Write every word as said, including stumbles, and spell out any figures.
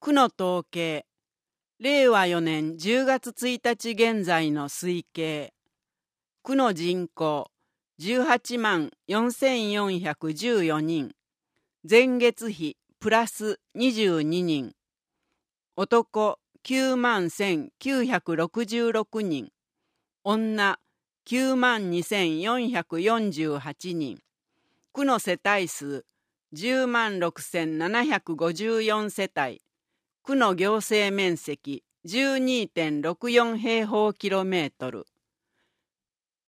区の統計、れいわよねんじゅうがつついたち現在の推計。区の人口じゅうはちまんよんせんよんひゃくじゅうよにん。前月比プラスにじゅうににん。男きゅうまんせんきゅうひゃくろくじゅうろくにん。女きゅうまんにせんよんひゃくよんじゅうはちにん。区の世帯数じゅうまんろくせんななひゃくごじゅうよん世帯。区の行政面積 じゅうにてんろくよん 平方キロメートル。